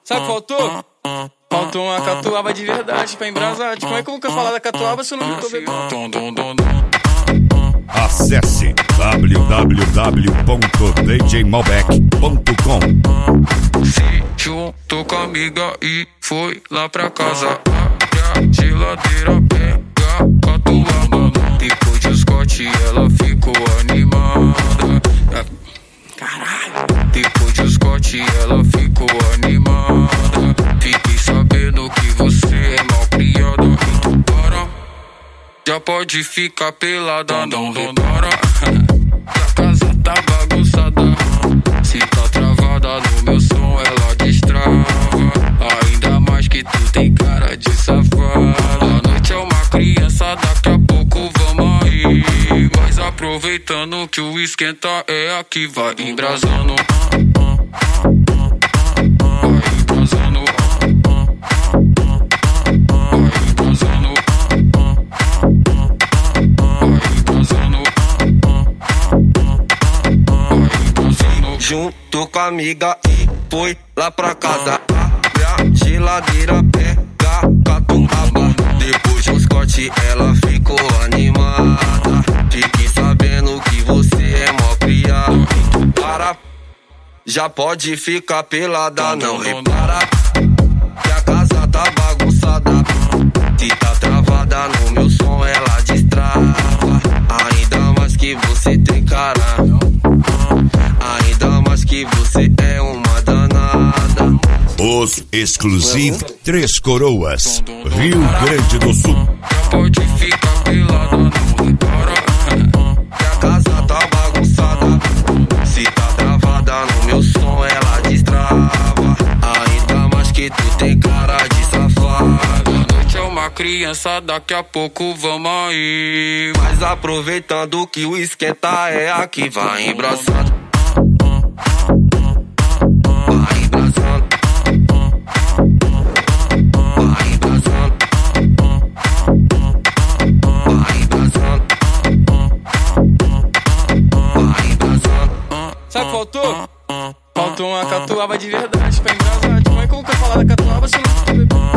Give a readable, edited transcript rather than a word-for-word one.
Sabe o que faltou? Faltou uma catuaba de verdade pra embrasar. Como é que eu nunca falar da catuaba se eu não tô bebendo? Acesse www.djmalbec.com. Se juntou com a amiga e foi lá pra casa. Abre a geladeira, pega catuaba. Depois de Scott ela ficou animada. Caralho. Depois de Scott ela ficou animada. Fiquei sabendo que você é mal criada. Então para, já pode ficar pelada, não repara. Que a casa tá bagunçada. Se tá travada no meu som ela destrava. Ainda mais que tu tem cara de safada. A noite é uma criança, daqui a pouco vamos aí. Mas aproveitando que o esquenta é aqui, vai embrasando. Vai embrasando. Vai embrasando. Junto com a amiga e foi lá pra casa. Abre a geladeira, pega catuaba. Depois de Scott ela ficou animada. Fique sabendo que você é mó criado. Então para, já pode ficar pelada, não repara. Que a casa tá bagunçada. Se tá travada no meu som ela destrava. Ainda mais que você tem cara. Ainda mais que você é uma danada. Os exclusivos Três Coroas, Rio Grande do Sul. Já pode ficar pelada, não repara. Que a casa tá bagunçada. Se tá travada no meu som ela destrava. Ainda mais que tu tem cara de safada. A noite é uma criança, daqui a pouco vamos aí. Mas aproveitando que o esquenta é aqui, vai embraçando. Vai embraçando. Vai embraçando. Vai embraçando. Vai embraçando. Sabe o que faltou? Faltou uma catuaba de verdade pra embrasar. Como é que eu nunca falar da catuaba se eu não tô bebendo?